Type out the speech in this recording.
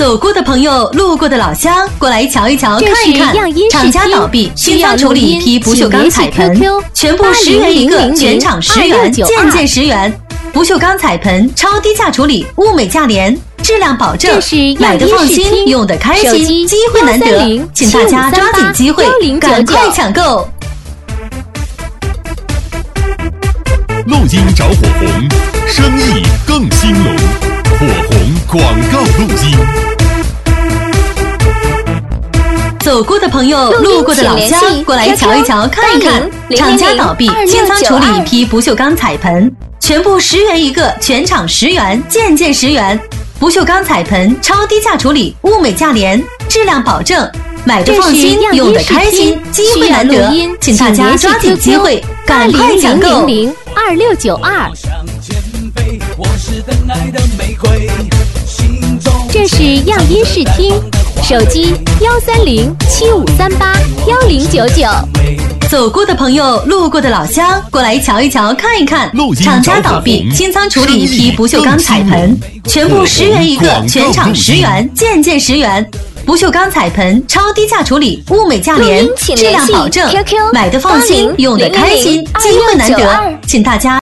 走过的朋友，路过的老乡，过来瞧一瞧，看一看。厂家倒闭，清仓处理一批不锈钢彩盆，全部10元一个，全场10元，件件10元。不锈钢彩盆超低价处理，物美价廉，质量保证，买的放心，用的开心，机会难得，请大家抓紧机会，赶快抢购。 录音找火红，生意更兴隆，火红广告录音。 走过的朋友，路过的老乡，过来瞧一瞧，看一看。厂家倒闭，清仓处理一批不锈钢彩盆，全部10元一个，全场10元，件件10元。不锈钢彩盆超低价处理，物美价廉，质量保证，买的放心，用的开心，机会难得，请大家抓紧机会，赶快抢购。 2692。这是样音视听，手机13075381099。 走过的朋友，路过的老乡，过来瞧一瞧，看一看。厂家倒闭，清仓处理一批不锈钢彩盆，全部10元一个，全场10元，件件10元。不锈钢彩盆超低价处理，物美价廉，质量保证，买的放心，用的开心，机会难得，请大家